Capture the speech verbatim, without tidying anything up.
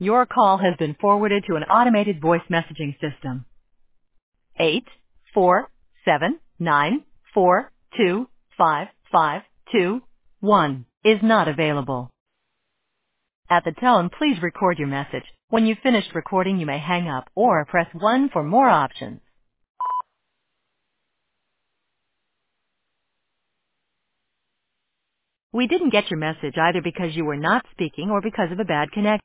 Your call has been forwarded to an automated voice messaging system. Eight four seven nine four two five five two one is not available. At the tone, please record your message. When you've finished recording, you may hang up or press one for more options. We didn't get your message either because you were not speaking or because of a bad connection.